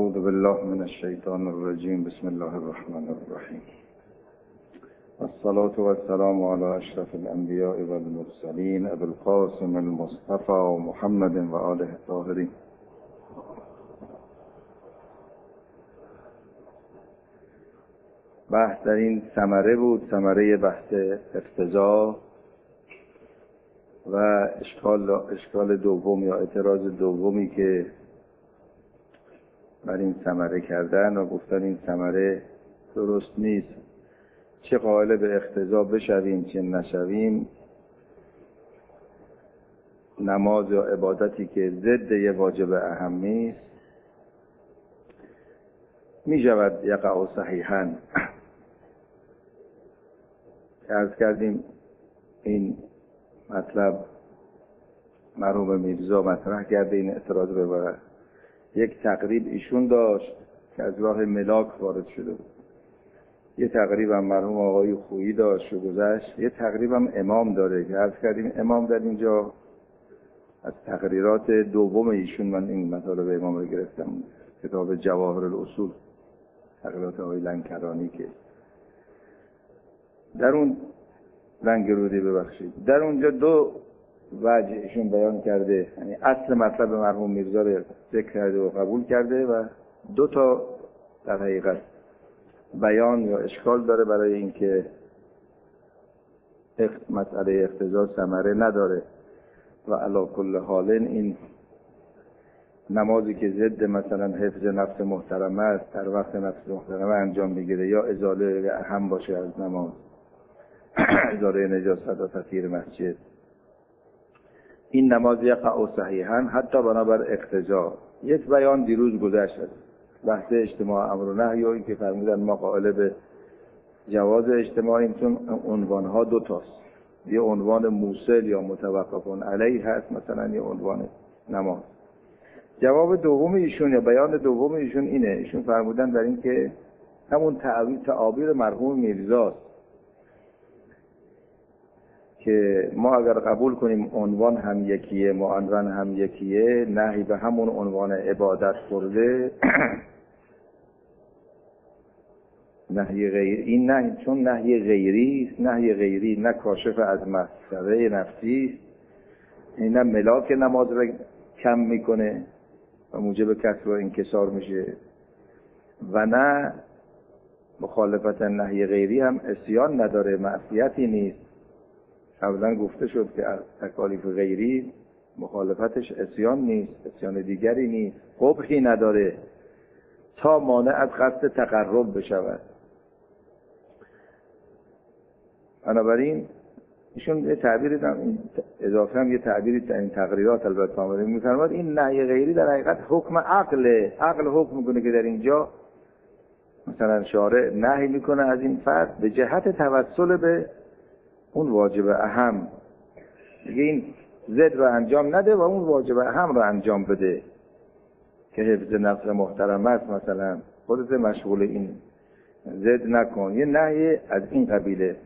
اعوذ بالله من الشیطان الرجیم. بسم الله الرحمن الرحیم. الصلاة والسلام على اشرف الانبیاء والمرسلین ابی القاسم المصطفى و محمد و آله الطاهرین. بحث در این ثمره بود، ثمره بحث اقتضا و اشکال دوم یا اعتراض دومی که بر این ثمره کردن و گفتن این ثمره درست نیست، چه قائل به اقتضا بشویم چه نشویم، نماز یا عبادتی که ضد یه واجب اهم نیست می شود یقع صحیحاً. عرض کردیم این مطلب مرحوم میرزا مطرح کرده، این اعتراض به یک تقریب ایشون داشت که از راه ملاک وارد شده بود، یه تقریب هم مرحوم آقای خویی داشت و گذشت، یه تقریب هم امام داره که عرض کردیم امام در اینجا از تقریرات دوم ایشون، من این مطالب امام رو گرفتم، کتاب جواهر الاصول، تقریرات آقای لنکرانی، که در اون لنگرودی ببخشید در اونجا دو وجه ایشون بیان کرده، یعنی اصل مطلب مرحوم میرزا رو ذکر کرده و قبول کرده و دو تا در حقیقت بیان یا اشکال داره برای اینکه مسئله اقتضا ثمره نداره و علی کل حال این نمازی که ضد مثلا حفظ نفس محترمه است در وقت نفس محترمه انجام میگیره یا ازاله اهم باشه از نماز، ازاله نجاست و تطهیر مسجد، این نماز یقع صحیحاً حتی بنابر اقتضا. یک بیان دیروز گذشت بحث اجتماع امر و نهی و این که فرمودن ما قائل به جواز اجتماعیم چون عنوانها دو تاست، یه عنوان موصل یا متوقف علیه هست، مثلا یه عنوان نماز. جواب دوم ایشون یا بیان دوم ایشون اینه، ایشون فرمودن در این که همون تعابیر مرحوم میرزاست که ما اگر قبول کنیم عنوان هم یکیه، معنون هم یکیه، نهی به همون عنوان عبادت خورده نهی غیر، این نهی چون نهی غیری است، نهی غیری نه کاشف از مفسده نفسی است، این نه ملاک نماز را کم میکنه و موجب کسر و انکسار میشه و نه مخالفت نهی غیری هم عصیان نداره، معصیتی نیست. قبلا گفته شد که تکالیف غیری مخالفتش عصیان نیست، عصیان دیگری نیست، قبحی نداره تا مانع از قصد تقرب بشود. بنابراین ایشون یه تعبیری هم اضافه هم یه تعبیری در این تقریرات البته آمده می‌فرماد این نهی غیری در حقیقت حکم عقل حکم میکنه که در اینجا مثلا شارع نهی میکنه از این فرد به جهت توسل به اون واجب اهم، دیگه این ضد رو انجام نده و اون واجب اهم رو انجام بده که حفظ نفس محترمه است، مثلا خودت مشغول این ضد نکن، یه نهی از این قبیله.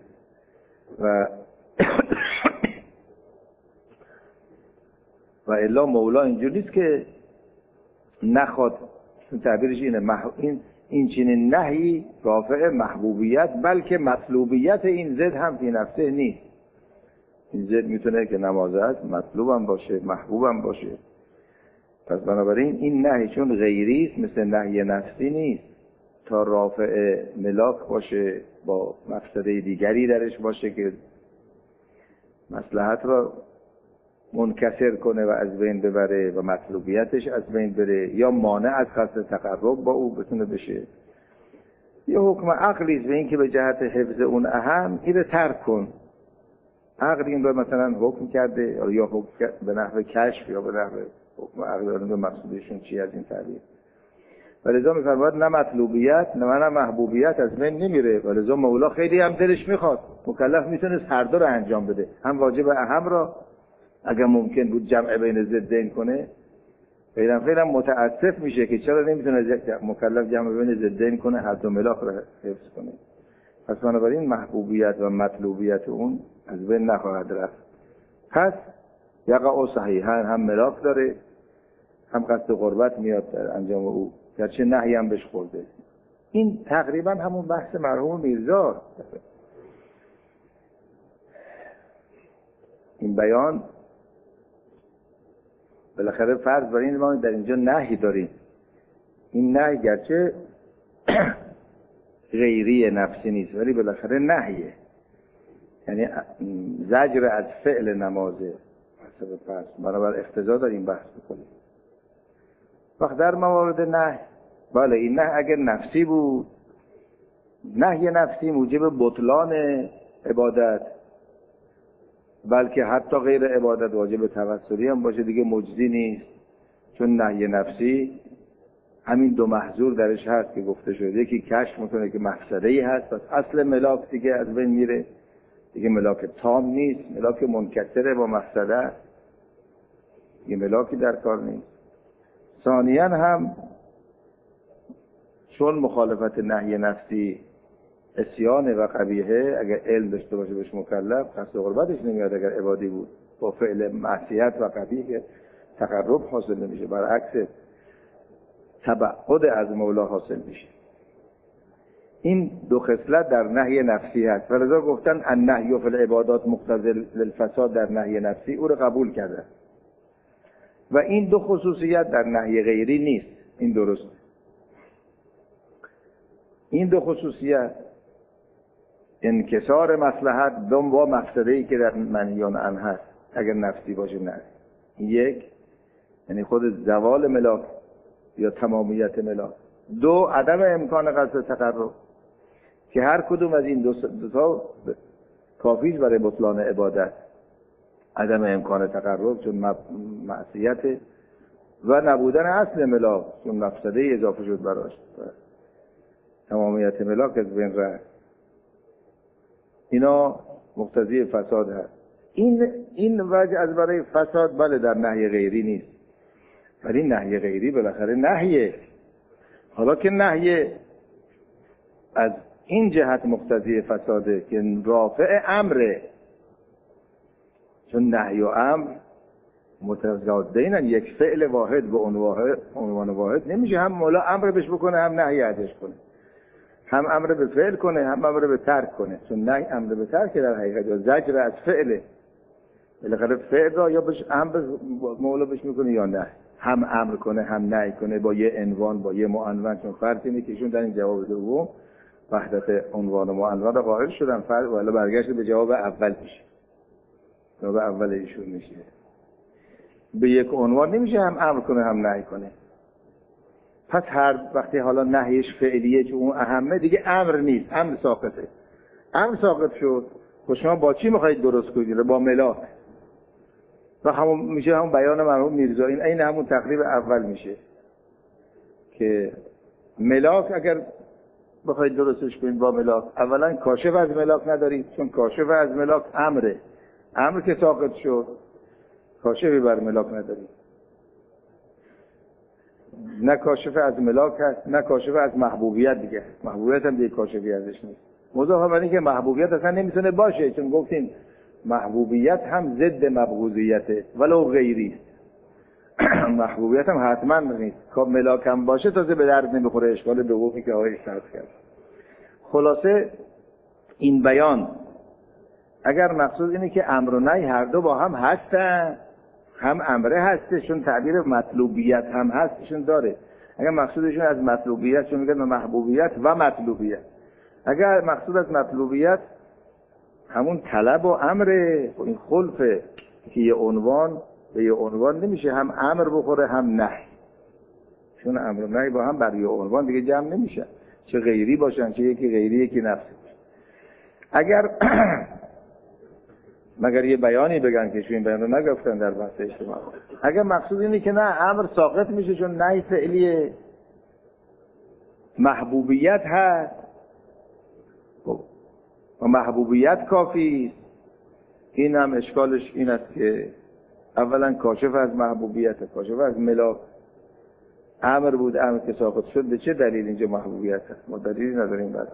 و الا مولا اینجور نیست که نخواد، تعبیرش اینه، این چنین نهی رافع محبوبیت بلکه مطلوبیت این ضد هم فی نفسه نیست. این ضد میتونه که نماز است، مطلوبم باشه، محبوبم باشه. پس بنابراین این نهی چون غیری است مثل نهی نفسی نیست، تا رافع ملاک باشه، با مقصده دیگری درش باشه که مصلحت را منکسر کنه و از بین ببره و مطلوبیتش از بین بره یا مانع از قصد تقرب با او بتونه بشه. یه حکم عقلی به این که به جهت حفظ اون اهم این رو ترک کن. عقل این رو مثلا حکم کرده یا حکم به نحو کشف یا به نحو حکم عقل، به مقصودشون چی از این تعبیر. ولذا میفرماید نه مطلوبیت نه محبوبیت از بین نمیره، ولذا مولا خیلی هم دلش میخواد مکلف میتونه هر دو رو انجام بده، هم واجب اهم را اگر ممکن بود جمع بین ضدین کنه، خیلی متاسف میشه که چرا نمیتونه مکلف جمع بین ضدین کنه، هر دو ملاک را حفظ کنه. پس بنابراین محبوبیت و مطلوبیت اون از بین نخواهد رفت. پس یقع صحیحاً هم ملاک داره، هم قصد قربت میاد در انجام او گرچه نهی هم بهش خورده. این تقریبا همون بحث مرحوم میرزا. این بیان بالاخره فرض بر این ما در اینجا نهی داریم. این نهی گرچه غیری نفسی نیست ولی بالاخره نهیه، یعنی زجر از فعل نمازه. پس بنابر اقتضا داریم بحث بکنیم. وقت در موارد نهی، بله این نهی اگر نفسی بود، نهی نفسی موجب بطلان عبادت، بلکه حتی غیر عبادت واجب توسلی هم باشه دیگه مجزی نیست، چون نهی نفسی همین دو محظور درش هست که گفته شده. یکی کشف میکنه که مفسده‌ای هست، پس اصل ملاک دیگه از بین میره، دیگه ملاک تام نیست، ملاک منکسره با مفسده، یه ملاکی در کار نیست. ثانیاً هم چون مخالفت نهی نفسی عصیان و قبیحه، اگر علم داشته باشه بهش مکلف، قصد و قربتش نمیاد. اگر عبادی بود با فعل معصیت و قبیح تقرب حاصل نمیشه، برعکس تبعد از مولا حاصل میشه. این دو خصلت در نهی نفسی هست. ولذا گفتن النهی فی العبادات مقتضی للفساد، در نهی نفسی او رو قبول کرده و این دو خصوصیت در نهی غیری نیست. این درست. این دو خصوصیت انکسار مصلحت دم و مفسده‌ای که در منهیان عنه هست اگر نفسی باشه نه. یک یعنی خود زوال ملاک یا تمامیت ملاک. دو عدم امکان قصد تقرب که هر کدوم از این دو تا کافیش برای بطلان عبادت. عدم امکان تقرب چون معصیت و نبودن اصل ملاک چون مفسده اضافه شد براش، تمامیت ملاک از بین رفت. اینا مقتضی فساد هست. این وجه از برای فساد بله در نهی غیری نیست، ولی نهی غیری بالاخره نهیه. حالا که نهی از این جهت مقتضی فساده که رافع امره، چون نهی و امر متضادین، یک فعل واحد به عنوان واحد نمیشه هم مولا امر بهش بکنه هم نهی ازش کنه، هم امر به فعل کنه هم امر به ترک کنه. چون نهی امر به ترک در حقیقت یا زجر از فعله، بالاخره فعل را یا بهش امر مولا بهش میکنه یا نه، هم امر کنه هم نهی کنه با یه عنوان با یه معنون. چون فرض اینه که ایشون در این جواب دوم وحدت عنوان و معنون را قائل شدن، فرض ولی برگشت به جواب اول میشه. جواب اول ایشون میشه به یک عنوان نمیشه هم امر کنه هم نهی کنه. پس هر وقتی حالا نهیش فعلیه که اون اهمه، دیگه امر نیست، امر ساقطه. امر ساقط شد، خب شما با چی میخواید درست کنید؟ با ملاک. و همون میشه همون بیان مرحوم میرزا. این همون تقریب اول میشه که ملاک اگر بخواید درستش کنید با ملاک، اولا کاشف از ملاک ندارید، چون کاشف از ملاک امره. امر که ساقط شد کاشفی بر ملاک ندارید. نه کاشف از ملاک هست نه کاشف از محبوبیت دیگه. محبوبیت هم دیگه کاشفی ازش نیست. مضافه بر این که محبوبیت اصلا نمیتونه باشه، چون گفتیم محبوبیت هم ضد مبغوضیته ولو غیری است. محبوبیت هم حتما نیست. که ملاک هم باشه تازه به درد نمیخوره. اشکال دومی که آقای اشتراط کرد. خلاصه این بیان اگر مقصود اینه که امر و نهی هر دو با هم هستن، هم امره هستشون، تعبیر مطلوبیت هم هستشون داره. اگر مقصودشون از مطلوبیت، چون میگن محبوبیت و مطلوبیت، اگر مقصود از مطلوبیت همون طلب و امره، این خلفه که یه عنوان به یه عنوان نمیشه هم امر بخوره هم نهی، چون امر و نهی با هم بر یه عنوان دیگه جمع نمیشه، چه غیری باشن چه یکی غیری یکی نفسی. اگر مگر یه بیانی بگن که این بیان رو نگفتن در بحث اجتماع، اگر مقصود اینه که نه امر ساقط میشه چون نهی فعلی، محبوبیت هست و محبوبیت کافی است، این هم اشکالش این است که اولا کاشف از محبوبیت، کاشف از ملاک امر بود، امر که ساقط شد به چه دلیل اینجا محبوبیت هست؟ ما دلیلی نداریم برای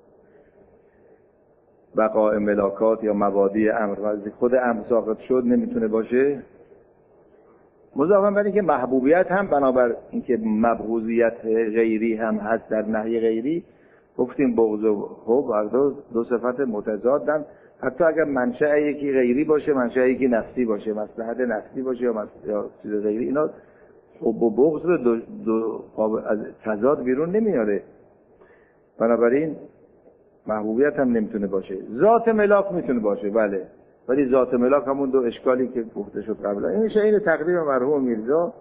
بقاء ملاکات یا مبادی امر. وقتی خود امر ساقط شد نمیتونه باشه. مضافاً بر اینکه محبوبیت هم بنابر اینکه مبغوضیت غیری هم هست در نهی غیری، گفتیم بغض و حب هر دو صفت متضادن. حتی اگر منشأ یکی غیری باشه، منشأ یکی نفسی باشه، مصلحت نفسی باشه یا چیز غیری، اینا حب و بغض رو از تضاد بیرون نمیاره. بنابراین محبوبیت هم نمیتونه باشه. ذات ملاک میتونه باشه، بله، ولی ذات ملاک همون دو اشکالی که گفته شد قبلا. این تقریب مرحوم میرزا،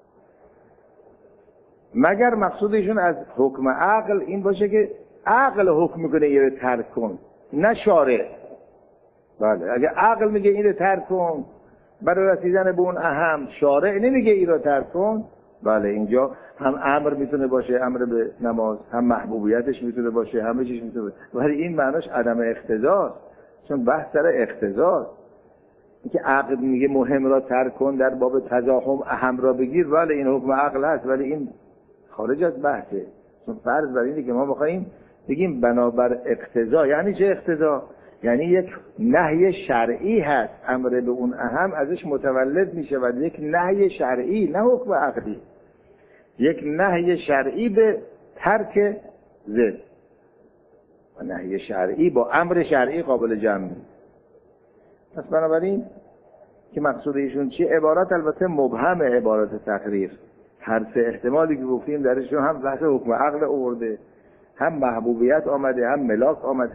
مگر مقصودشون از حکم عقل این باشه که عقل حکم میکنه یه رو ترک کن، نه شارع. بله، اگه عقل میگه این رو ترک کن برای رسیدن به اون اهم، شارع نمیگه این رو ترک کن، بله، اینجا هم امر میتونه باشه، امر به نماز، هم محبوبیتش میتونه باشه، همه چیز میتونه باشه. ولی این معناش عدم اقتضاست، چون بحث سر اقتضاست. اینکه عقل میگه مهم را ترک کن، در باب تزاحم اهم را بگیر، بله این حکم عقل هست، ولی این خارج از بحثه. چون فرض بر اینه که ما بخوایم بگیم بنابر اقتضا. یعنی چه اقتضا؟ یعنی یک نهی شرعی هست، امر به اون اهم ازش متولد میشه و یک نهی شرعی، نه حکم عقلی، یک نهی شرعی به ترک ضد و نهی شرعی با امر شرعی قابل جمع. پس بنابراین که مقصود ایشون چیه؟ عبارت البته مبهم، عبارت تقریر، هر سه احتمالی که گفتیم درشون هم بحث حکم عقل آورده، هم محبوبیت آمده، هم ملاک آمده.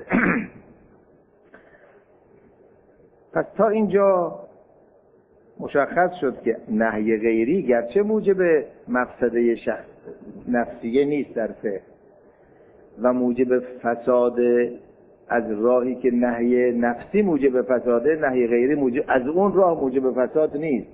پس تا اینجا مشخص شد که نهی غیری گرچه موجب مفسده نفسیه نیست در فقه و موجب فساد از راهی که نهی نفسی موجب فساده، نهی غیری موجب از اون راه موجب فساد نیست.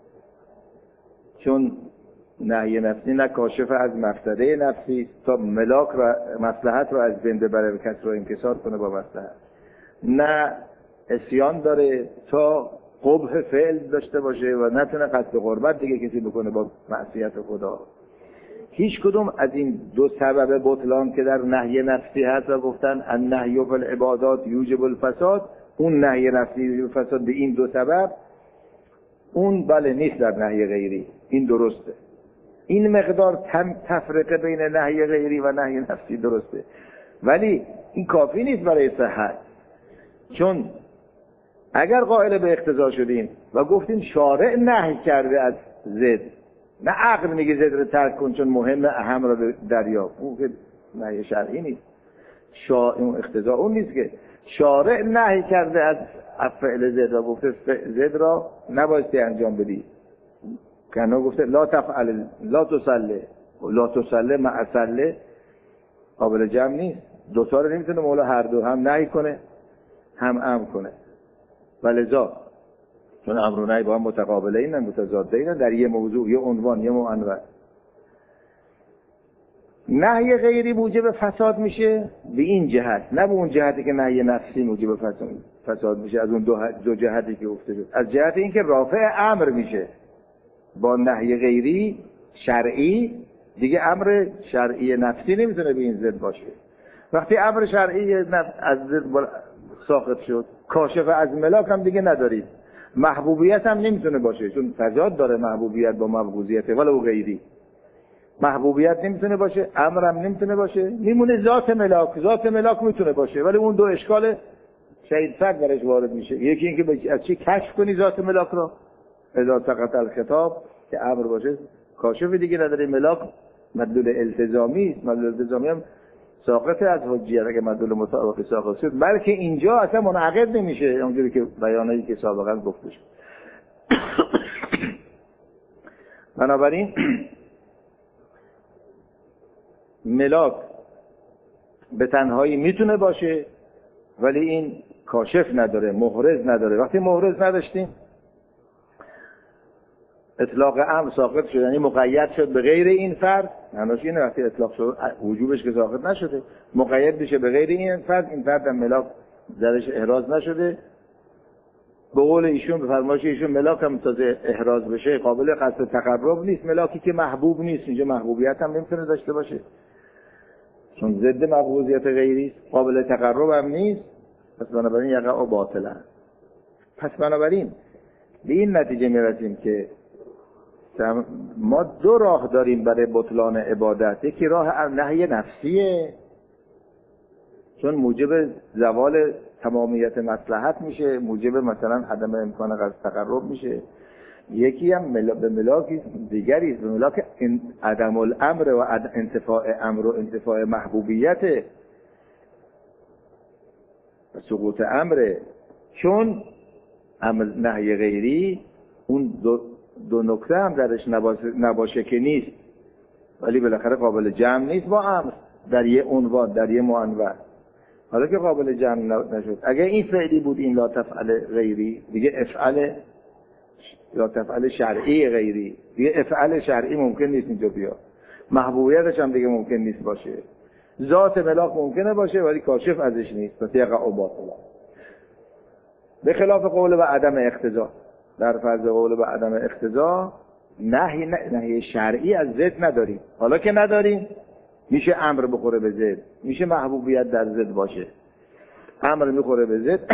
چون نهی نفسی نه کاشف از مفسده نفسی تا ملاک را، مصلحت را از بین ببره و کس را انکسار کنه با مصلحت، نه عصیان داره تا قبح فعل داشته باشه و نتونه قصد قربت دیگه کسی بکنه با معصیت خدا. هیچ کدوم از این دو سبب بطلان که در نهی نفسی هست و گفتن النهی فی العبادات یوجب الفساد، اون نهی نفسی یوجب الفساد به این دو سبب، اون بله نیست در نهی غیری. این درسته، این مقدار تفرقه بین نهی غیری و نهی نفسی درسته، ولی این کافی نیست برای صحت. چون اگر قائل به اقتضا شدیم و گفتیم شارع نهی کرده از ضد، نه عقل میگه ضد رو ترک کن چون مهم اهم را دریافت، اون که نهی شرعی نیست، اون اقتضا اون نیست که شارع نهی کرده از فعل ضد را، گفته ضد را نبایستی انجام بدی. کنا گفته لا تفعل لا تصلی مع صلی، قابل جمع نیست. دوتا رو نمیتونه مولا هر دو هم نهی کنه هم امر کنه. ولذا چون امر و نهی با هم متقابله این متضاده این در یه موضوع، یه عنوان، یه معنون. نهی غیری موجب فساد میشه به این جهت، نه به اون جهتی که نهی نفسی موجب فساد میشه، از اون دو جهتی که گفته شد. از جهت اینکه رافع امر میشه با نهی غیری شرعی، دیگه امر شرعی نفسی نمیتونه به این ضد باشه. وقتی امر شرعی از ضد ساقط شد، کاشف از ملاک هم دیگه ندارید. محبوبیت هم نمیتونه باشه، چون تضاد داره محبوبیت با مبغوضیت، ولو غیری. محبوبیت نمیتونه باشه، امر هم نمیتونه باشه، میمونه ذات ملاک. ذات ملاک میتونه باشه، ولی اون دو اشکال شهید فرد درش وارد میشه. یکی اینکه از چی کشف کنی ذات ملاک را، اذا سقط الخطاب که امر باشه، کاشف دیگه نداره. ملاک مدلول التزامی است، مدلول التزامی هم ساقط از حجیت اگه مدلول مطابق ساقط شد، بلکه اینجا اصلا منعقد نمیشه، اونجوری که بیانایی که سابقا گفته شد. بنابراین ملاک به تنهایی میتونه باشه، ولی این کاشف نداره، محرز نداره. وقتی محرز نداشتیم، اطلاق امر ساقط شد، یعنی مقید شد به غیر این فرد. معناش اینه وقتی اطلاق شد وجوبش که ساقط نشده، مقید بشه به غیر این فرد، این فرد هم ملاک درش احراز نشده. به قول ایشون، به فرمایش ایشون، ملاک هم تازه احراز بشه قابل قصد تقرب نیست. ملاکی که محبوب نیست، اینجا محبوبیت هم نمیتونه داشته باشه چون ضد مبغوضیت غیری است، قابل تقرب هم نیست. پس بنابراین یقع باطلا. پس بنابراین به این نتیجه میرسیم که ما دو راه داریم برای بطلان عبادت. یکی راه نهی نفسیه، چون موجب زوال تمامیت مصلحت میشه، موجب مثلا عدم امکان قصد تقرب میشه. یکی هم به ملاک دیگری، به ملاک عدم الامر و انتفاع امر و انتفاع محبوبیت و سقوط امره. چون امر نهی غیری اون دو نکته هم درش نباشه که نیست، ولی بالاخره قابل جمع نیست با امر در یه عنوان، در یه معنون. حالا که قابل جمع نشد، اگه این فعلی بود این لا تفعل غیری، دیگه افعل لا تفعل شرعی غیری، دیگه افعل شرعی ممکن نیست اینجا بیاد. محبوبیتش هم دیگه ممکن نیست باشه. ذات ملاک ممکنه باشه ولی کاشف ازش نیست، پس یقع باطلا. به خلاف قول به عدم اقتضا، در فرض قول به عدم اقتضا نهی شرعی از ضد نداریم. حالا که نداریم میشه امر بخوره به ضد، میشه محبوبیت در ضد باشه. امر میخوره به ضد،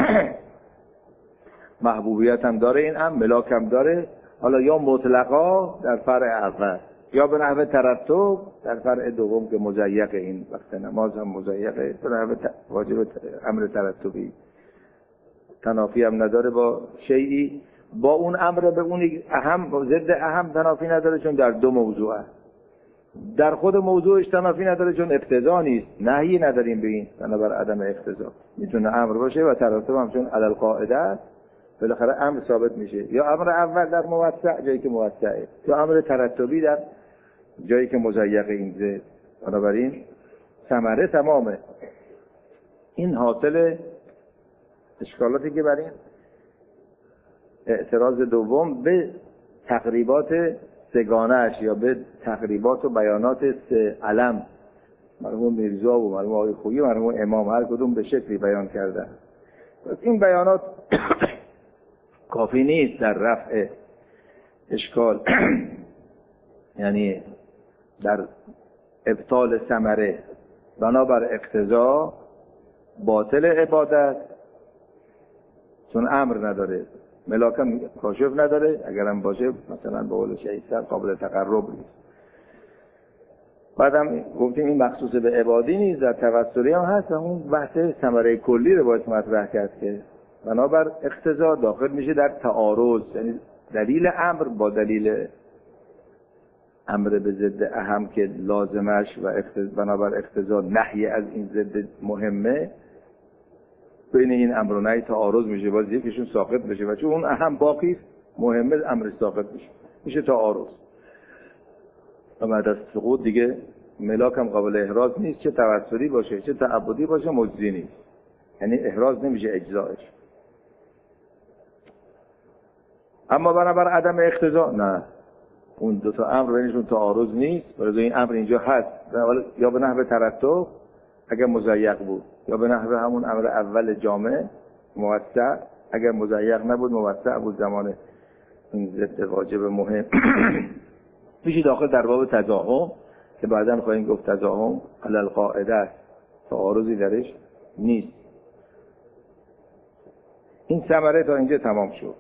محبوبیت هم داره، این امر ملاک هم داره. حالا یا مطلقا در فرع اول یا به نحو ترتب در فرع دوم که مضیق، این وقت نماز هم مضیقه، به نحو واجب امر ترتبی تنافی هم نداره با شیئی، با اون امر به اون اهم ضد اهم تنافی نداره، چون در دو موضوعه. در خود موضوعش تنافی نداره چون اقتضا نیست، نهی نداریم به این، بنابر عدم اقتضا میتونه امر باشه و ترتب هم چون علی القاعده است بالاخره امر ثابت میشه. یا امر اول در موسع جایی که موسعه، یا امر ترتبی در جایی که مضیق این ضد. بنابراین ثمره تمامه. این حاصل اشکالاتی که برای اعتراض دوم به تقریبات سگانه‌اش یا به تقریبات و بیانات سه علم، مرحوم میرزا و مرحوم آقای خویی و مرحوم امام، هر کدوم به شکلی بیان کردن. پس این بیانات کافی نیست در رفع اشکال، یعنی در ابطال ثمره. بنابر اقتضا باطل عبادت، چون امر نداره، ملاکم کاشف نداره، اگرم باشه مثلا به قول شهید قابل تقرب نیست. بعدم گفتیم این مخصوص به عبادی نیست، در توسلی هم هست و اون بحث ثمره کلی رو باید مطرح کرد که بنابر اقتضا داخل میشه در تعارض، یعنی دلیل امر با دلیل امر به ضد اهم که لازمش و بنابر اقتضا نهی از این ضد مهمه، بین این امر و نهی تعارض میشه، باز یکیشون ساقط بشه و چون اون اهم باقی است مهمه امر ساقط میشه تعارض. و بعد از سقوط دیگه ملاک هم قابل احراز نیست، چه توسلی باشه چه تعبدی باشه مجزی نیست، یعنی احراز نمیشه اجزایش. اما بنابر عدم اقتضا نه، اون دو تا امر بینشون تعارض نیست، برای این امر اینجا هست یا به نحو ترتب اگر مضیق بود، یا به نحو همون امر اول جامع موسع اگر مضیق نبود موسع بود زمان این ضد واجب مهم. میشه داخل در باب تزاحم که بعداً خواهیم گفت تزاحم علی القاعده است، تعارضی درش نیست. این ثمره تا اینجا تمام شد.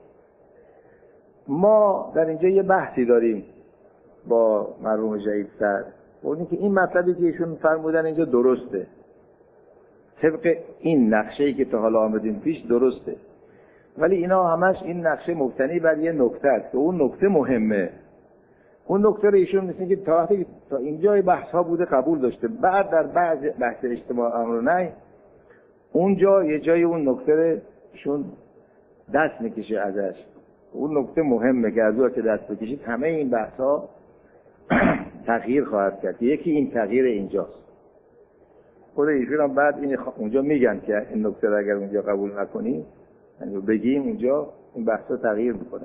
ما در اینجا یه بحثی داریم با مرحوم شهید سر، اونی که این مطلبی که ایشون فرمودن اینجا درسته، طبق این نقشه‌ای که تا حالا آمدیم پیش درسته، ولی اینا همش این نقشه مبتنی بر یه نکته است که اون نکته مهمه. اون نکته رو ایشون مثل که تا وقتی تا اینجای بحث ها بوده قبول داشته، بعد در بعض بحث اجتماع امر و نهی اونجا یه جای اون نکته رو ایشون دست میکشه ازش. اون نکته مهمه که از اون که دست بکشید همه این بحث ها تغییر خواهد کرد. یکی این تغییر اینجاست. خود ایشون هم بعد این اونجا میگن که این نکته رو اگر اونجا قبول نکنیم یعنی بگیم اونجا این بحث ها تغییر میکنه.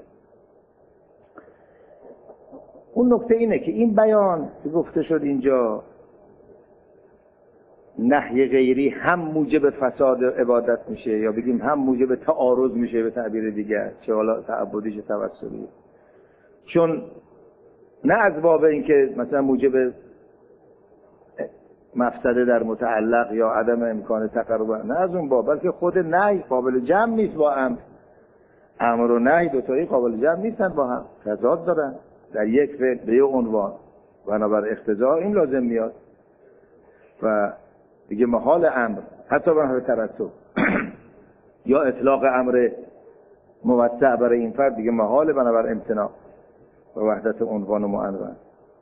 اون نکته اینه که این بیان که گفته شد اینجا نهی غیری هم موجب فساد عبادت میشه یا بگیم هم موجب تعارض میشه به تعبیر دیگر، چه حالا تعبدی چه توسلی، چون نه از باب این که مثلا موجب مفسده در متعلق یا عدم امکان تقرب، نه از اون باب، بلکه خود نهی قابل جمع نیست با امر و نهی دوتایی قابل جمع نیستن با هم، تضاد دارن. در یک فعل به یک عنوان بنابر اقتضا این لازم میاد و دیگه محال امر حتی بنابر ترتب یا اطلاق امر موسع برای این فرد دیگه محال بنابر امتناع و وحدت عنوان و معنون.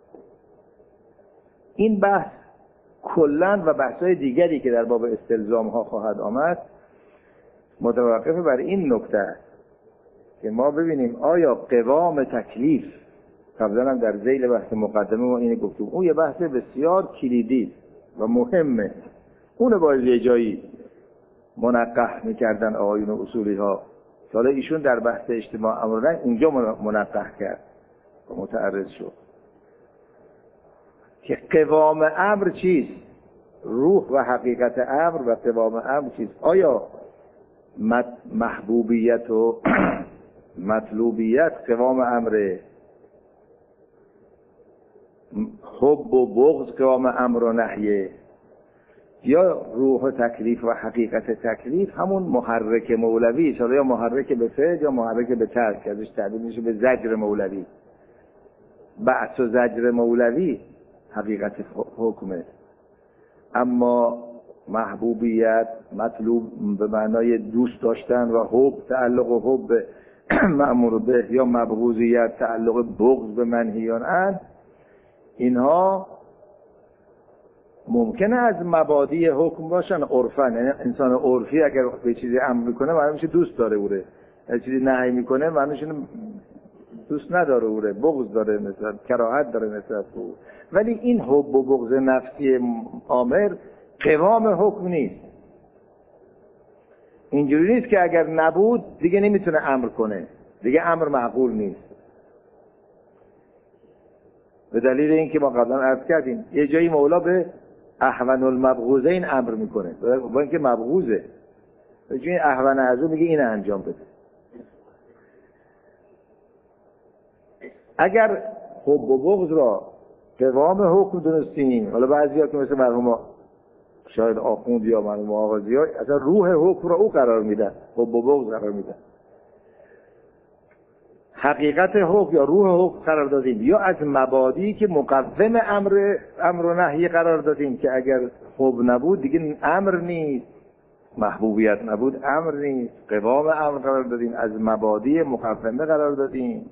این بحث کلاً و بحث‌های دیگری که در باب استلزام ها خواهد آمد متوقف بر این نکته است که ما ببینیم آیا قوام تکلیف، قبلا هم در ذیل بحث مقدمه ما اینو گفتیم، اون یه بحث بسیار کلیدی و مهمه، اون باید یه جایی منقح میکردن آقایون اصولی ها. حالا ایشون در بحث اجتماع امرونه اونجا منقح کرد و متعرض شد که قوام امر چیست، روح و حقیقت امر و قوام امر چیست. آیا محبوبیت و مطلوبیت قوام امر، حب و بغض قوام امر و نهیه، یا روح و تکلیف و حقیقت تکلیف همون محرک مولوی است، یا محرک به فعل یا محرک به ترک، ازش تعبیر میشه به زجر مولوی. بعث و زجر مولوی حقیقت حکمه، اما محبوبیت مطلوب به معنای دوست داشتن و حب تعلق و حب مأمور به، یا مبغوضیت تعلق بغض به منهیان عنه، اینها ممکنه از مبادی حکم باشن عرفن. یعنی انسان عرفی اگر به چیزی امر میکنه معنی میشه دوست داره اوره، اگر چیزی نهی میکنه معنی میشه دوست نداره اوره، بغض داره، مثلا کراهت داره نسبت به او. ولی این حب و بغض نفسی آمر قوام حکم نیست. اینجوری نیست که اگر نبود دیگه نمیتونه امر کنه، دیگه امر معقول نیست. به دلیل اینکه ما قبلا عرض کردیم یه جایی مولا به احون المبغوضین امر میکنه، با اینکه مبغوضه، به جای احون ازو میگه این انجام بده. اگر حب و بغض را قوام حکم دونستیم، حالا بعضیا که مثل مرحوم شاید آخوند یا مرحوم آغازی ها اصلا روح حکم را او قرار میدن، حب و بغض قرار میدن، حقیقت حکم یا روح حکم قرار دادیم، یا از مبادی که مقوم امر و نهی قرار دادیم که اگر حب نبود دیگه امر نیست، محبوبیت نبود امر نیست، قوام امر قرار دادیم، از مبادی مقومه قرار دادیم.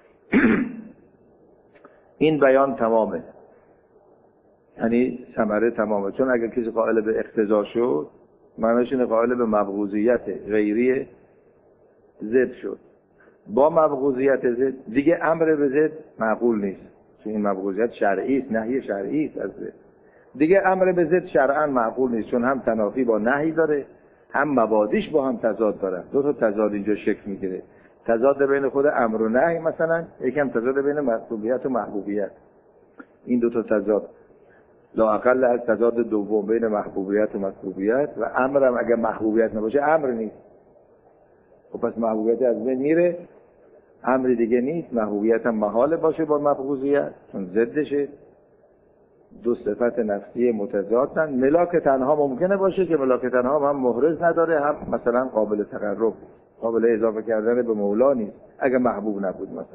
این بیان تمامه، یعنی ثمره تمامه. چون اگر کسی قائل به اقتضا شد معناش اینه قائل به مبغوضیت غیری ضد شد. با مبغوضیت ضد دیگه امر به ضد معقول نیست، چون این مبغوضیت شرعی است، نهی شرعی است از ضد. دیگه امر به ضد شرعاً معقول نیست، چون هم تنافی با نهی داره، هم مبادیش با هم تضاد داره. دو تا تضاد اینجا شکل میگیره، تضاد بین خود امر و نهی مثلا، یکم تضاد بین مطلوبیت و محبوبیت. این دو تا تضاد لااقل از تضاد دوم بین محبوبیت و مطلوبیت. و امر هم اگر محبوبیت نباشه امر نیست، خب پس محبوبیت از بین میره، امر دیگه نیست. محبوبیت هم محال باشه با مبغوضیت چون ضدشه، دو صفت نفسی متضادن. ملاک تنها ممکنه باشه که ملاک تنها هم محرز نداره، هم مثلا قابل تقرب، قابل اضافه کردن به مولا نیست اگر محبوب نبود مثلا.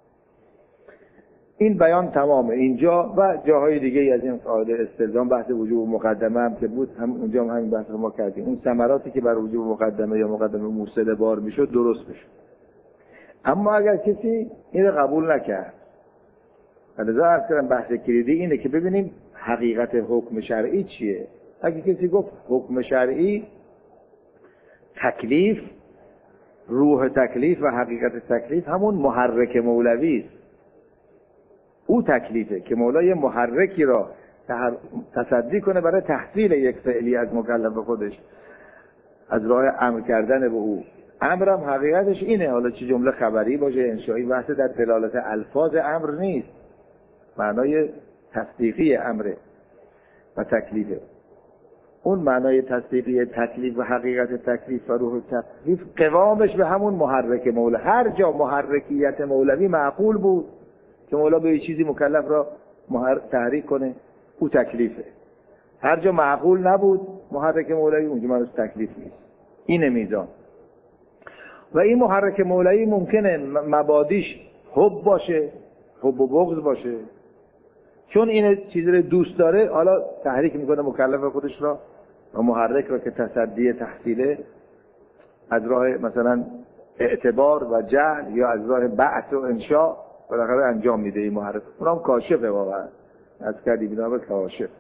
این بیان تمامه اینجا و جاهای دیگه از این قاعده استلزام. بحث وجوب مقدمه هم که بود، هم اونجا هم همین بحث ما کردیم. اون ثمراتی که بر وجوب مقدمه یا مقدمه موصله بار میشد درست میشد. اما اگر کسی این رو قبول نکرد، لذا عرض کردم بحث کلیدی اینه که ببینیم حقیقت حکم شرعی چیه. اگه کسی گفت حکم شرعی تکلیف، روح تکلیف و حقیقت تکلیف همون محرک مولوی است، او تکلیفه که مولا یه محرکی را تصدی کنه برای تحصیل یک فعلی از مکلف خودش از راه امر کردن به او. امرم حقیقتش اینه، حالا چه جمله خبری باشه انشایی، بحث در دلالت الفاظ امر نیست، معنای تصدیقی امره و تکلیفه. اون معنای تصدیقی تکلیف و حقیقت تکلیف و روح تکلیف قوامش به همون محرک مولا. هر جا محرکیت مولوی معقول بود که مولا به چیزی مکلف را تحریک کنه، او تکلیفه. هر جا معقول نبود محرک مولوی، اونجا منوز تکلیف نیست. اینه میزان. و این محرک مولوی ممکنه مبادیش حب باشه، حب و بغض باشه. چون این چیزی رو دوست داره، حالا تحریک میکنه مکلف خودش را و محرک را که تصدی تحصیله از راه مثلا اعتبار و جهل یا از راه بعث و انشاء بالاخره انجام میده این محرک. اونم کاشفه واقعا، از کردی بینا به کاشف.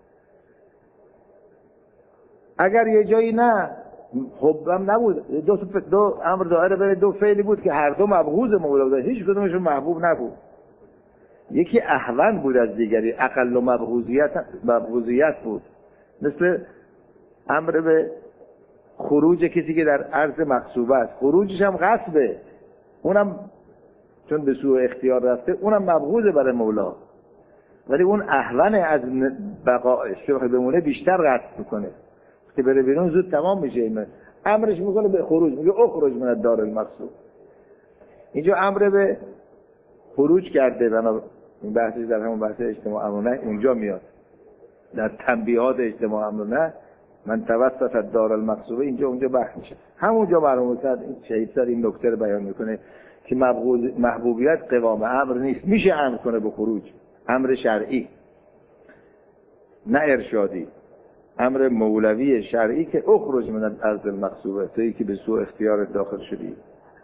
اگر یه جایی نه حبم نبود، دو امر دائره بین دو فعلی بود که هر دو مبغوض مولا بودن، هیچ کدومشون محبوب نبود. یکی اهون بود از دیگری، اقل مبغوضیت بود، مثل امر به خروج کسی که در عرض مغصوبه است، خروجش هم غصبه، اونم چون به سوء اختیار رفته اونم مبغوضه برای مولا، ولی اون اهون از بقایش که بمونه بیشتر غصب میکنه که بره بیرون زود تمام میشه. این امرش میکنه به خروج، میگه اخرج من الدار المغصوب. اینجا امر به خروج کرده، بنا این بحثی در همون بحث اجتماع امر و نهی اونجا میاد، در تنبیهات اجتماع امر و نهی من توسط الدار المغصوبه اینجا اونجا بحث میشه. همونجا مرحوم صاحب این شهید سر این نکته رو بیان میکنه که محبوبیت قوام امر نیست، میشه امر کنه به خروج، امر شرعی نه ارشادی، امر مولوی شرعی که اخرج من الارض المغصوبه، تویی که به سوء اختیار داخل شدی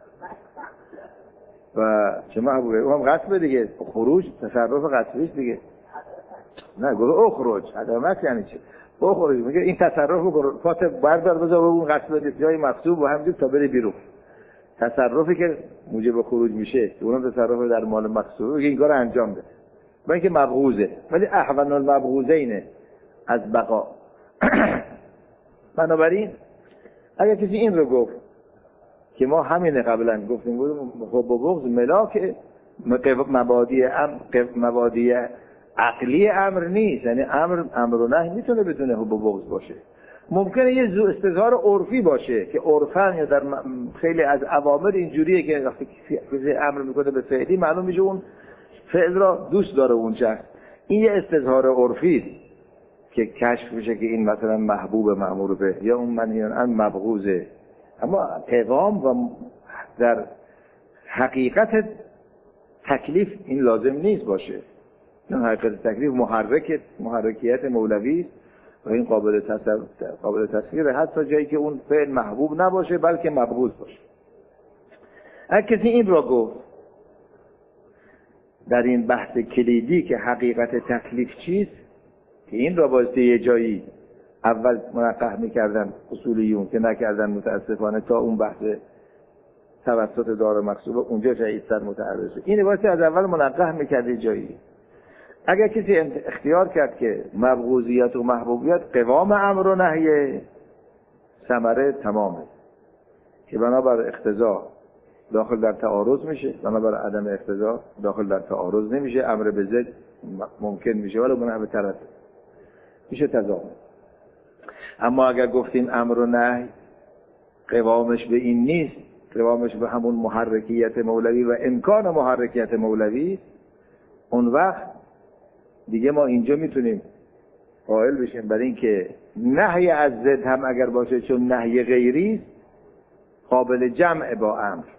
و چه محبوبه، اونم غصبه دیگه، خروج تصرف غصبیش دیگه. نه گفت اخرج، عدمت یعنی چه؟ اخرج میگه این تصرف رو فاتح بردار بذار اون غصب جای مغصوب و همینجور تا بره بیرون. تصرفی که موجب خروج میشه، اونم تصرف در مال مغصوب، این کارو انجام بده. با اینکه مبغوضه، ولی احون المبغوضین از بقا. بنابراین اگر کسی این رو گفت که ما همین قبلا گفتیم حب و بغض ملاک مبادی عقلی امر نیست، یعنی امر و نهی میتونه بدون حب و بغض باشه. ممکنه یه استظهار عرفی باشه که عرفاً یا در خیلی از اوامر اینجوریه که وقتی کسی امر میکنه به فعلی معلوم میشه اون فعل را دوست داره اون شخص. این یه استظهار عرفی که کشف میشه که این مثلا محبوب مأمور به یا اون منهی عنه مبغوضه، اما قوام و در حقیقت تکلیف این لازم نیست باشه. این حقیقت تکلیف محرکیت مولوی و این قابل تصویر حتی جایی که اون فعل محبوب نباشه بلکه مبغوض باشه. اگه کسی این را گفت در این بحث کلیدی که حقیقت تکلیف چیست، که این را بایسته یه جایی اول منقح میکردن اصولیون که نکردن متاسفانه تا اون بحث توسط دار مقصوبه اونجا جایی‌تر متعرضه، این بایسته از اول منقح میکرد جایی. اگر کسی اختیار کرد که مبغوضیت و محبوبیت قوام امر و نهی، ثمره تمامه که بنابر اقتضا داخل در تعارض میشه، بنابر عدم اقتضا داخل در تعارض نمیشه، امر به ضد ممکن میشه ولی منحو طرف میشه تضاد. اما اگر گفتیم امر و نهی قوامش به این نیست، قوامش به همون محرکیت مولوی و امکان محرکیت مولوی، اون وقت دیگه ما اینجا میتونیم قائل بشیم برای اینکه نهی از ضد هم اگر باشه چون نهی غیری قابل جمع با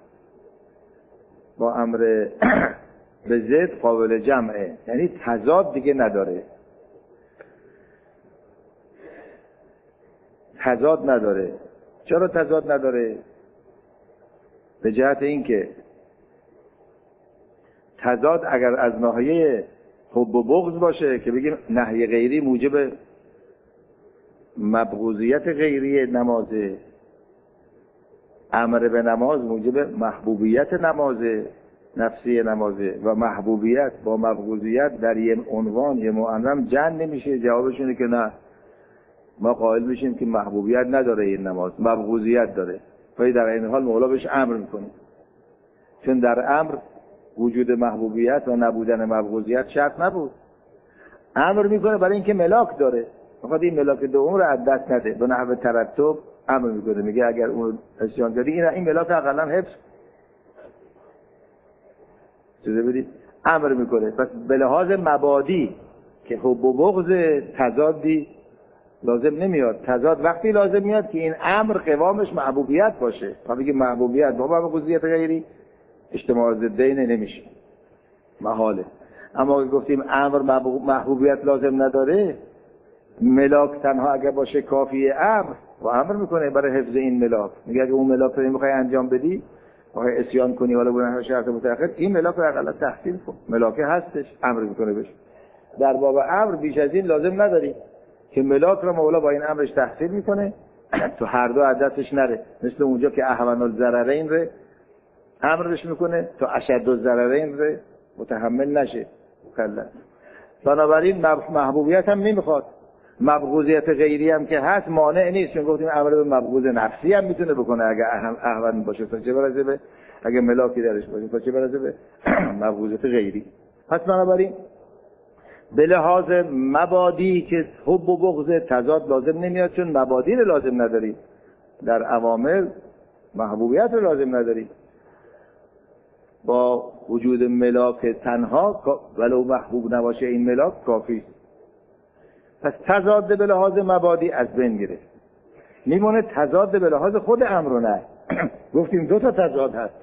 امر به ضد قابل جمعه، یعنی تضاد دیگه نداره، تضاد نداره. چرا تضاد نداره؟ به جهت اینکه تضاد اگر از ناحیه حب و بغض باشه که بگیم نهی غیری موجب مبغوضیت غیری نمازه، امر به نماز موجب محبوبیت نمازه، نفسی نمازه، و محبوبیت با مبغوضیت در یه عنوان یه معنم جمع نمیشه. جوابشونه که نه، ما قائل میشیم که محبوبیت نداره این نماز، مبغوضیت داره، ولی در این حال مولا بهش امر میکنه، چون در امر وجود محبوبیت و نبودن مبغوضیت شرط نبود. امر میکنه برای اینکه ملاک داره، میخواد این ملاک دوم رو از دست نده، به نحو ترتب امر میکنه، میگه اگر اون اسیان کردی این ملاک حداقل حفظ چیزه بدید، امر میکنه. پس به لحاظ مبادی که حب و بغض تضادی لازم نمیاد. تضاد وقتی لازم میاد که این امر قوامش محبوبیت باشه. تا بگه محبوبیت با مبغوضیت غیری اجتماع ضدین نمیشه، محاله. اما گفتیم امر محبوبیت لازم نداره، ملاک تنها اگر باشه کافیه امر و امر میکنه برای حفظ این ملاک. میگه اگه اون ملاک رو میخوای انجام بدی، میخوای اسیان کنی ولی بنا شرط متأخر، این ملاک رو اقلا تحصیل کن. ملاک هستش، امر میکنه بشه. در باب امر بیش از این لازم نداری که ملاک رو مولا با این امرش تحصیل میکنه تو هر دو عدتش نره. مثل اونجا که اهون الضررین رو امرش میکنه تو اشد الضررین رو متحمل نشه مکلف. بنابراین محبوبیت هم نمیخواد. مبغوضیت غیری هم که هست مانع نیست، چون گفتیم امر به مبغوض نفسی هم میتونه بکنه اگه اهون باشه تا چه برسه به اگه ملاکی درش باشه تا چه برسه به مبغوضیت غیری. پس بنابراین به لحاظ مبادی که حب و بغض تضاد لازم نمیاد، چون مبادی رو لازم نداری، در اوامر محبوبیت رو لازم نداری. با وجود ملاک تنها ولو محبوب نباشه این ملاک کافی. پس تضاد به لحاظ مبادی از بین میره، میمونه تضاد به لحاظ خود امر و نهی. گفتیم دو تا تضاد هست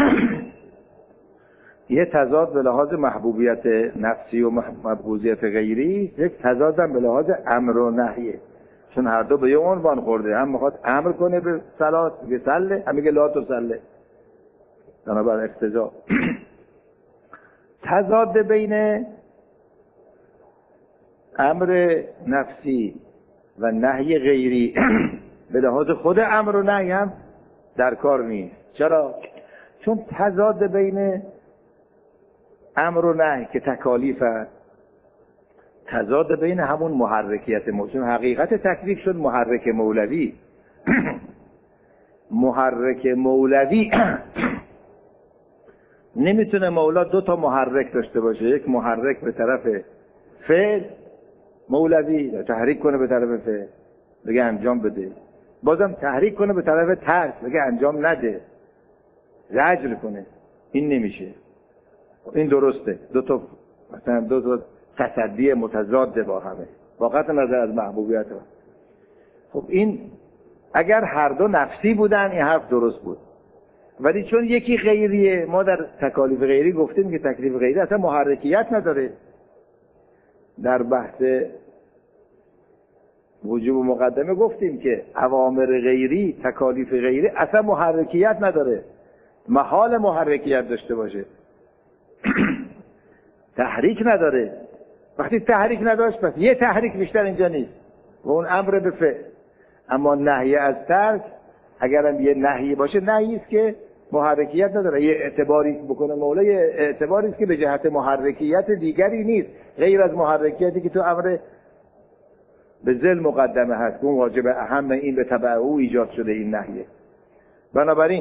یه تضاد به لحاظ محبوبیت نفسی و مبغوضیت غیری، یک تضاد هم به لحاظ امر و نهیه، چون هر دو به یه عنوان خورده. هم میخواد امر کنه به صلات میگه صله، هم میگه لا تصله، بنابر اقتضا. تضاد بین امر نفسی و نهی غیری به لحاظ خود امر و نهی هم در کار نیست. چرا؟ چون تضاد بین امر و نهی که تکالیف هست، تضاد بین همون محرکیت موجود. حقیقت تکلیف شد محرک مولوی. محرک مولوی نمیتونه مولا دو تا محرک داشته باشه، یک محرک به طرف فعل مولوی تحریک کنه به طرف فعل بگه انجام بده، بازم تحریک کنه به طرف ترک بگه انجام نده، زجر کنه. این نمیشه، این درسته. دو تا مثلا دو تا تصدی متضاد با همه با قطع نظر از محبوبیت ها. خب این اگر هر دو نفسی بودن این حرف درست بود، ولی چون یکی غیریه، ما در تکالیف غیری گفتیم که تکلیف غیری اصلا محرکیت نداره. در بحث وجوب مقدمه گفتیم که اوامر غیری، تکالیف غیری اصلا محرکیت نداره، محال محرکیت داشته باشه. تحریک نداره. وقتی تحریک نداشت پس یه تحریک بیشتر اینجا نیست و اون امر به فعل. اما نهی از ترک اگرم یه نهی باشه، نهی است که محرکیت نداره، یه اعتباری بکنه مولا، یه اعتباری است که به جهت محرکیت دیگری نیست غیر از محرکیتی که تو امر به ذل مقدمه هست، اون واجب اهم این به تبع او ایجاد شده این نهیه. بنابراین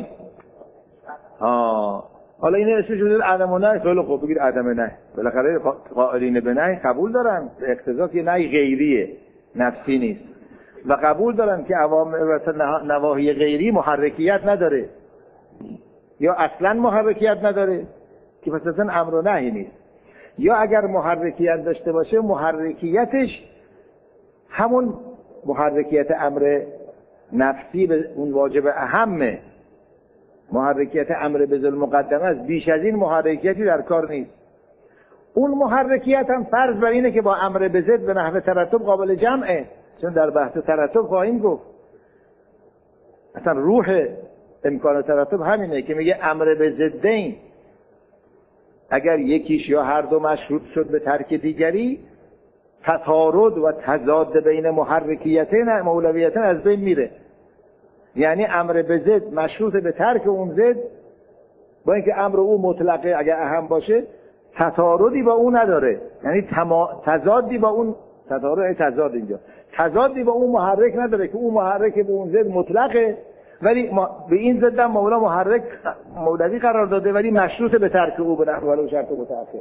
حالا این اسمش شده عدم و نهی. خیلی خوب بگید عدم نهی، بالاخره قائلین به نهی قبول دارن به اقتضا که نهی غیریه نفسی نیست و قبول دارن که اوامر و نواهی غیری محرکیت نداره یا اصلا محرکیت نداره که پس اصلا امر و نهی نیست، یا اگر محرکیت داشته باشه محرکیتش همون محرکیت امر نفسی به اون واجب اهمه، محرکیت امر به ذل مقدمه است، بیش از این محرکیتی در کار نیست. اون محرکیت هم فرض بر اینه که با امر به ضد به نحو ترتب قابل جمعه، چون در بحث ترتب خواهیم گفت اصلا روح امکان ترتب همینه که میگه امر به ضدین اگر یکیش یا هر دو مشروط شد به ترک دیگری، تطارد و تضاد بین محرکیتین مولویتین از بین میره. یعنی امر به ضد مشروط به ترک اون ضد، با اینکه امر او مطلقه اگر اهم باشه تطاردی با اون نداره، یعنی تضادی با اون تضاد اینجا تضادی با اون محرک نداره که اون محرک به اون ضد مطلقه، ولی به این ضد هم مولا محرک مولوی قرار داده ولی مشروط به ترک او به نحو ولو شرط متأخر.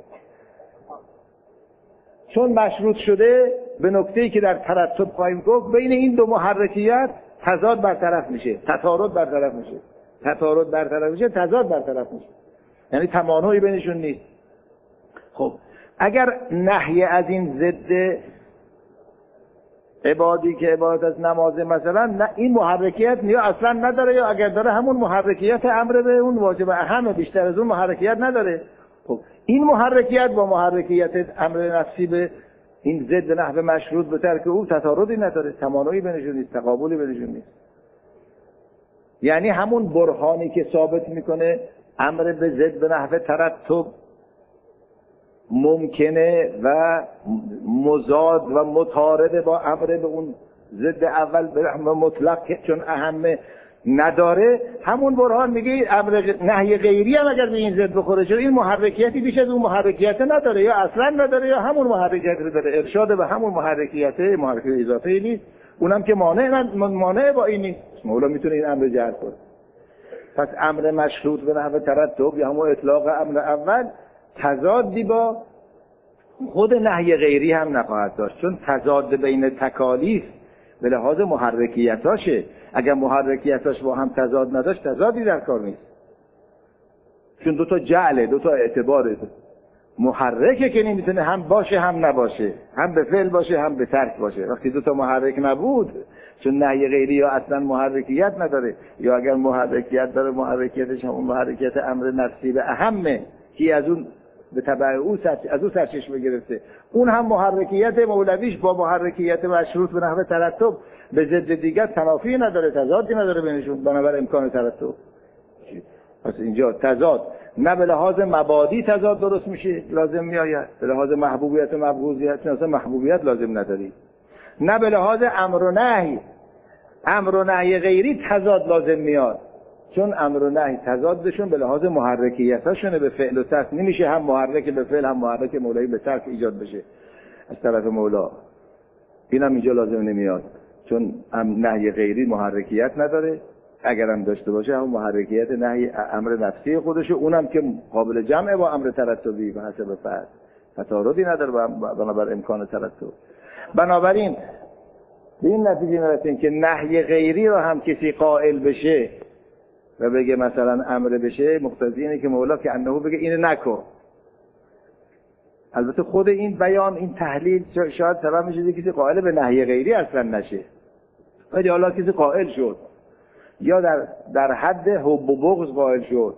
چون مشروط شده به نکته‌ای که در ترتب خواهیم گفت بین این دو محرکیت تضاد برطرف میشه، تطارد برطرف میشه، تطارد برطرف میشه، تضاد برطرف میشه، یعنی تمانعی بینشون نیست. خب اگر نهی از این ضد عبادی که عبادت از نماز مثلا این محرکیت یا اصلا نداره یا اگر داره همون محرکیت امر به اون واجب اهم، بیشتر از اون محرکیت نداره. خب این محرکیت با محرکیت امر نفسی به این ضد نحو مشروط به ترک او تطاردی نداره، تمانعی بینشون نیست، تقابلی بینشون نیست. یعنی همون برهانی که ثابت میکنه امر به ضد به نحو ترتب ممکنه و مضاد و متعارض با امر به اون ضد اول به نحو مطلق چون اهمه نداره، همون برهان میگه امر نهی غیری هم اگر به این ضد بخوره چون این محرکیتی بیش از اون محرکیت نداره، یا اصلا نداره یا همون محرکیت رو داره، ارشاد به همون محرکیت اضافه نیست، اونم که مانع با این نیست. مولا میتونه این امر جعل کنه. پس امر مشروط به نحو ترتب یا همون اطلاق امر اول تضادی با خود نهی غیری هم نخواهد داشت، چون تضاد بین تکالیف به لحاظ محرکیتاشه. اگر محرکیتاش با هم تضاد نداشت تضادی در کار نیست، چون دوتا جعله، دوتا اعتباره، محرکه که نمیتونه هم باشه هم نباشه، هم به فعل باشه هم به ترک باشه. وقتی دوتا محرک نبود، چون نهی غیری یا اصلا محرکیت نداره یا اگر محرکیت داره محرکیتش همون محرکیت امر نفسی به اهمه که از اون به تبع او از او سرچشمه گرفته، اون هم محرکیت مولویش با محرکیت مشروط به نحو ترتب به ضد دیگر تنافی نداره، تضادی نداره بینشون، بنابر امکان ترتب. پس اینجا تضاد نه به لحاظ مبادی تضاد درست میشه لازم میآید، به لحاظ محبوبیت و مبغوضیت اصلا محبوبیت لازم نداری، نه به لحاظ امر و نهی غیری تضاد لازم میاد، چون امر و نهی تضادشون به لحاظ محرکیتاشونه به فعل و ترک، نمیشه هم محرک به فعل هم محرک مولوی به ترک ایجاد بشه از طرف مولا. اینم اینجا لازم نمیاد، چون نهی غیری محرکیت نداره، اگر هم داشته باشه هم محرکیت نهی امر نفسی خودشه، اونم که قابل جمع با امر ترتبی به حسب فرض، تطاردی نداره بنابر امکان ترتب. بنابراین به این نتیجه میرسیم که نهی غیری رو هم کسی قائل بشه و بگه مثلا امر بشه، مقتضی اینه که مولا که انه بگه اینو نکن. البته خود این بیان، این تحلیل شاید سبب میشه کسی قائل به نهی غیری اصلا نشه، ولی حالا کسی قائل شد یا در حد حب و بغض قائل شد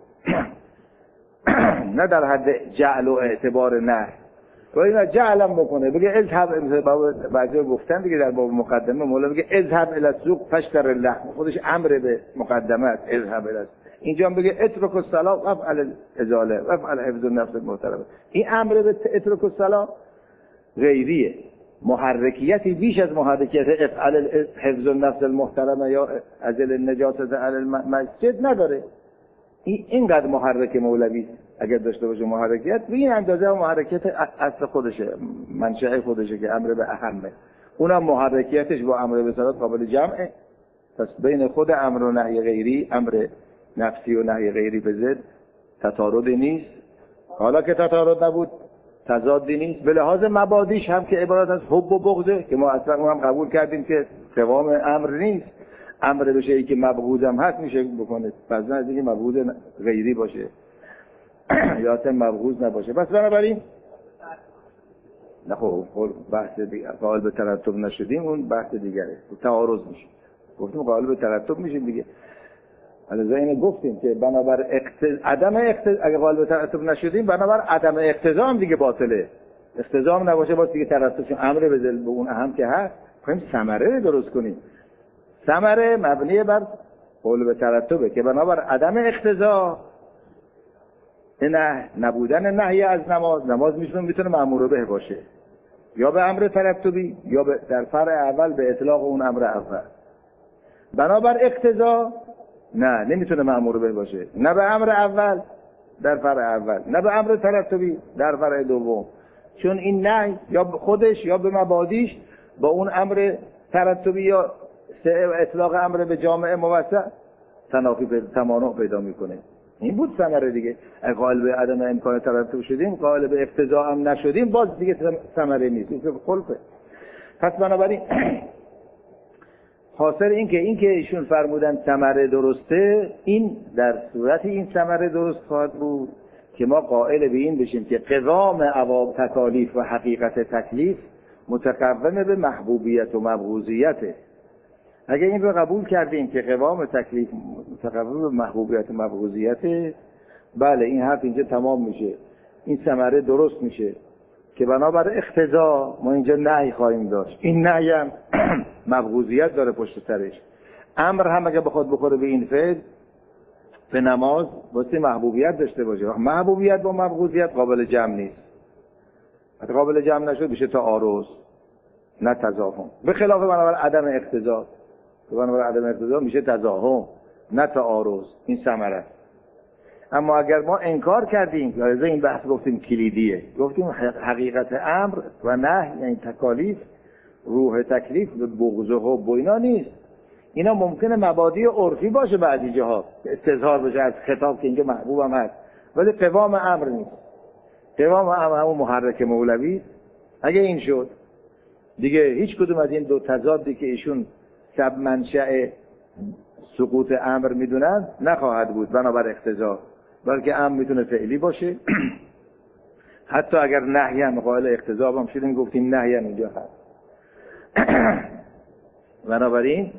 نه در حد جعل و اعتبار نه، و اینا جعلم بکنه بگه اذهب، بعضی گفتن دیگه در باب مقدمه مولا بگه اذهب الی السوق فاشتر اللحم، خودش امر به مقدمه است، اذهب الی السوق. اینجا میگه اترک الصلاه وافعل الازاله وافعل حفظ النفس المحترمه. این امر به اترک الصلاه غیریه، محرکیتی بیش از محرکیت افعل حفظ النفس المحترمه یا ازل النجاسه علی المسجد نداره. اینقدر محرک مولوی اگر داشته باشه محرکیت به این اندازه محرکیت اصل خودشه، منشأ خودشه که امر به اهمه، اونم محرکیتش با امر به صلات قابل جمعه. پس بین خود امر و نهی غیری، امر نفسی و نهی غیری به ضد تطارد نیست. حالا که تطارد نبود تضادی نیست. به لحاظ مبادیش هم که عبارت از حب و بغضه که ما اصلا هم قبول کردیم که قوام امر نیست، امر به شیئی که مبغوض هم هست میشه بکنه، پس نه از اینکه مبغوض غیری باشه یا اصلا مبغوض نباشه. پس بنابراین نه خب بحث دیگه، قائل به ترتب نشدیم اون بحث دیگره، تعارض میشه. گفتیم قائل به ترتب میشیم دیگه، علاوه اینو گفتیم که بنابر اگه قائل به ترتب نشدیم بنابر عدم اقتضا هم دیگه باطله، اقتضا هم نباشه باز دیگه ترتب، چون امر به ذل به اون اهم که هست می‌خوایم ثمره درست کنیم. ثمره مبنی بر قول به ترتبه که بنابر عدم اقتضا نبودن نهی از نماز میتونه مأمور به باشه، یا به امر ترتبی یا در فرع اول به اطلاق اون امر اول. بنابر اقتضا نه نمیتونه مأمور به باشه، نه به امر اول در فرع اول نه به امر ترتبی در فرع دوم، چون این نهی یا خودش یا به مبادیش با اون امر ترتبی یا اطلاق امر به جامعه موسع تمانع پیدا میکنه. این بود ثمره دیگه. اگه قائل به عدم امکان ترتب شدیم، قائل به اقتضا هم نشدیم، باز دیگه ثمره نیست، این خلفه. پس بنابراین حاصل این که ایشون فرمودن ثمره درسته، این در صورت این ثمره درست خواهد بود که ما قائل به این بشیم که قوام تکالیف و حقیقت تکلیف متقوم به محبوبیت و مبغوضیته. اگه این رو قبول کردیم که قوام تکلیف متقوم به محبوبیت و مبغوضیته، بله این حرف اینجا تمام میشه. این ثمره درست میشه که بنابر اقتضا ما اینجا نهی خواهیم داشت. این نهی هم مبغوضیت داره پشت سرش. امر هم اگه بخواد بخوره به این فعل، به نماز، واسه محبوبیت داشته باشه. محبوبیت با مبغوضیت قابل جمع نیست. وقتی قابل جمع نشد میشه تعارض نه تزاحم. به خلاف بنابر عدم اقتضا، بنابر عدم اقتضا میشه تزاحم نه تعارض. این ثمره. اما اگر ما انکار کردیم، لذا این بحث گفتیم کلیدیه، گفتیم حقیقت امر و نهی یعنی تکالیف، روح تکلیف به بغض و حب و اینا نیست. اینا ممکنه مبادی عرفی باشه بعضی جاها استظهار بشه از خطاب که اینجا محبوب هم هست، ولی قوام امر نیست. قوام امر همون محرک مولوی. اگه این شد دیگه هیچ کدوم از این دو تضادی که ایشون سب منشأ سقوط امر میدونن نخواهد بود بنابر اقتضا، بلکه امر میتونه فعلی باشه. حتی اگر نهی هم قائل اقتضا هم شدیم گفتیم نهی هم اینجا هست. بنابراین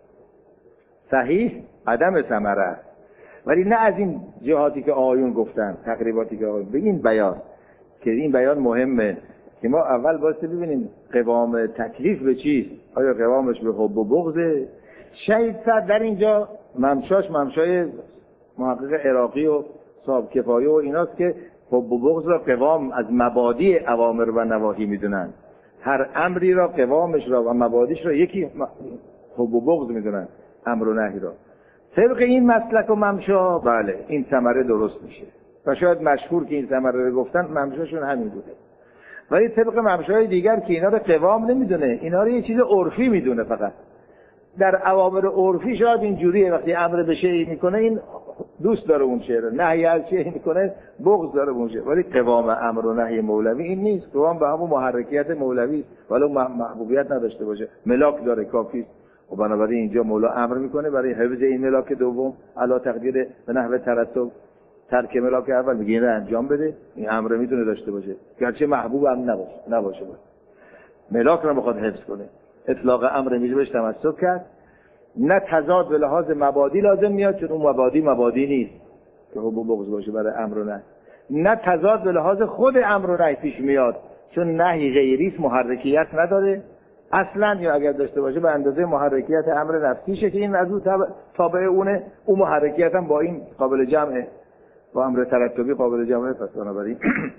صحیح عدم ثمره است، ولی نه از این جهاتی که آیون گفتن، تقریباتی که آیون بگین بیان، که این بیان مهمه که ما اول باید ببینیم قوام تکلیف به چیست. آیا قوامش به حب و بغضه؟ شهید صد در اینجا ممشاش ممشای محقق عراقی و صاحب کفایه و ایناست که حب و بغض را قوام از مبادی اوامر و نواهی میدونن. هر امری را قوامش را و مبادیش را یکی حب و بغض میدونن، امر و نهی را. طبق این مسلک و ممشا بله این ثمره درست میشه و شاید مشهور که این ثمره رو گفتن ممشاشون همین بوده. ولی طبق ممشای دیگر که اینا رو قوام نمیدونه، اینا رو یه چیز عرفی میدونه. فقط در اوامر عرفی شاید اینجوریه، وقتی امر به شیء میکنه این دوست داره اون شیء رو، نهی از شیء میکنه بغض داره اون شیء. ولی قوام امر و نهی مولوی این نیست. قوام به همون محرکیت مولوی ولو محبوبیت نداشته باشه، ملاک داره کافی. و بنابراین اینجا مولا امر میکنه برای حفظ این ملاک دوم علا تقدیر به نحو ترتب ترک ملاک اول میگه اینو انجام بده. این امر میتونه داشته باشه گرچه محبوب هم نباشه ملاک رو بخواد حفظ کنه. اطلاق امر میشه بهش تمسک کرد. نه تضاد به لحاظ مبادی لازم میاد، چون اون مبادی نیست که حب و بغض باشه برای امر و نهی. نه تضاد به لحاظ خود امر و نهی پیش میاد، چون نهی غیریست، محرکیت نداره اصلا، یا اگر داشته باشه به اندازه محرکیت امر نفسیشه که این از اون تابع اونه. اون محرکیت هم با این قابل جمعه، با امر ترتبی قابل جمعه. پس بنابراین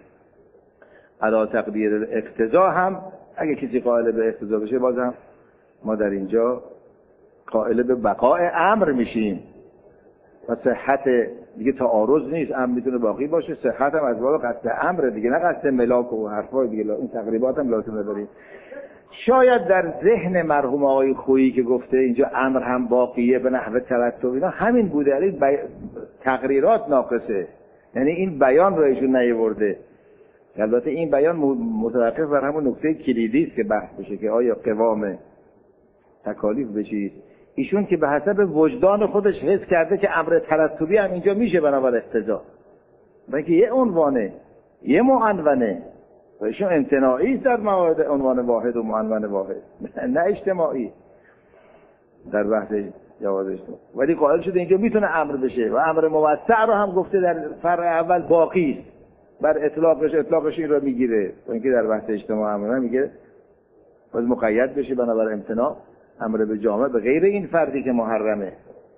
علا تقدیر اقتضا هم اگه کسی قائل به اقتضا بشه بازم ما در اینجا قائل به بقاء امر میشیم و صحت دیگه تعارض نیست. امر میتونه باقی باشه، صحت هم از باب قصد امر دیگه، نه قصد ملاک و حرفای دیگه. این تقریبات هم لازم نداریم. شاید در ذهن مرحوم آقای خویی که گفته اینجا امر هم باقیه به نحو ترتب اینا همین بوده، یعنی تقریرات ناقصه، یعنی این بیان رو ایشون نیاورده. البته این بیان متوقف بر همون نکته کلیدی است که بحث بشه که آیا قوام تکالیف بشید. ایشون که به حسب وجدان خودش حس کرده که امر ترتبی هم اینجا میشه بنابر اقتضا، بلکه یه عنوانه، یه معنونه و ایشون امتناعی در موارد عنوان واحد و معنون واحد، نه اجتماعی در بحث جواز اجتماعی. ولی قائل شده اینجا میتونه امر بشه و امر موسع رو هم گفته در فرع اول باقی است، بر اطلاقش این رو میگیره و اینکه در بحث اجتماع امر میگه باز مقید بشه بنابر امتناع امر به جامع به غیر این فردی که محرمه.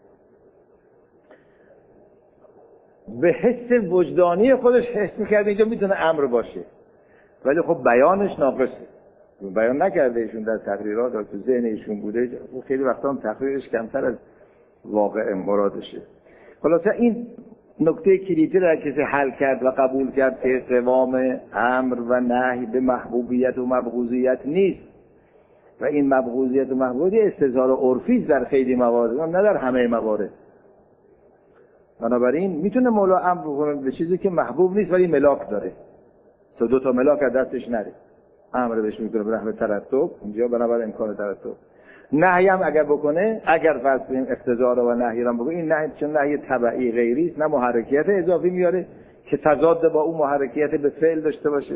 به حس وجدانی خودش حس میکرده اینجا میتونه امر باشه، ولی خب بیانش ناقصه، بیان نکرده ایشون در تقریرات و تو ذهن ایشون بوده. خیلی وقتا هم تقریرش کمتر از واقع مرادشه. خلاصه این نکته کلیدی را کسی حل کرد و قبول کرد که قوام امر و نهی به محبوبیت و مبغوضیت نیست و این مبغوضیت و محبوبیت استظهار عرفی در خیلی موارد، نه در همه موارد. بنابراین میتونه مولا امر بکنه به چیزی که محبوب نیست ولی ملاک داره، تو دو تا ملاک از دستش نره. امر بهش میکنه به رحم ترتب، اینجا بنابر امکان ترتب. نهی هم اگر بکنه، اگر فرض کنیم اقتضا و نهی هم بکنه، این نهی چون نهی تبعی غیری است، نه محرکیت اضافی میاره که تضاد با اون محرکیت به فعل داشته باشه،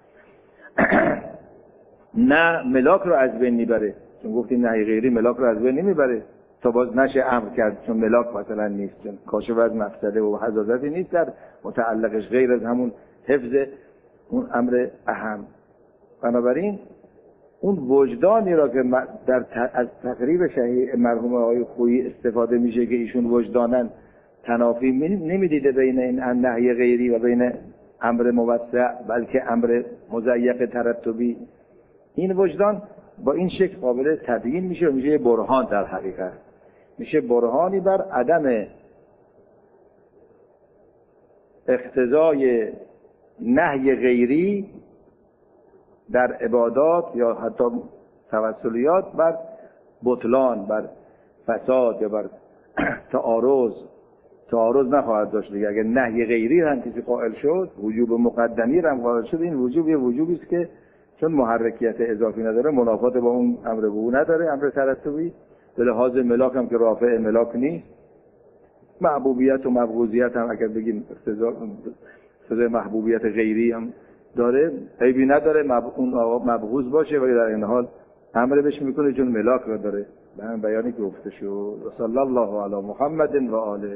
نه ملاک رو از بین میبره، چون گفتیم نهی غیری ملاک رو از بین نمیبره تا باز نشه امر کرد، چون ملاک مثلا نیست، چون کاشف از مفسده و حزازتی نیست در متعلقش غیر از همون حفظ اون امر اهم. بنابراین اون وجدانی را که از تقریب شهید مرحوم آقای خویی استفاده میشه که ایشون وجدانن تنافی نمیدیده بین این نهی غیری و بین امر موسع بلکه امر مضیق ترتبی، این وجدان با این شکل قابل تبیین میشه و میشه یه برهان، در حقیقت میشه برهانی بر عدم اقتضای نهی غیری در عبادات یا حتی توسلیات بر بطلان، بر فساد یا بر تعارض نخواهد داشت دیگه. اگر نهی غیری هم کسی قائل شد، وجوب مقدمی هم قائل شد، این وجوب یه وجوبی است که چون محرکیت اضافی نداره، منافات با اون امر وقوع نداره، امر ترتبی، به لحاظ ملاک هم که رافع ملاک نیست. محبوبیت و مبغوضیت هم اگر بگیم اقتضای محبوبیت غیری هم داره، عیبی نداره اون آقا مبغوض باشه ولی در این حال امر بهش میکنه چون ملاک رو داره. به همین بیانی که گفته شد. صلی الله علی محمد و آله.